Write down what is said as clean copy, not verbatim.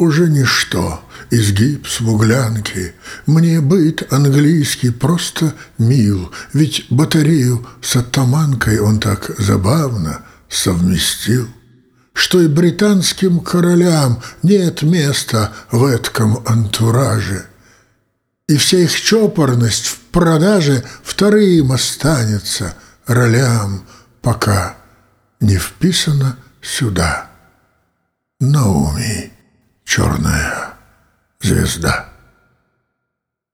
Уже ничто, изгиб смуглянки, мне быт английский просто мил, ведь батарею с оттаманкой он так забавно совместил, что и британским королям нет места в этком антураже, и вся их чопорность в продаже вторым останется ролям, пока не вписана сюда Наоми черная звезда.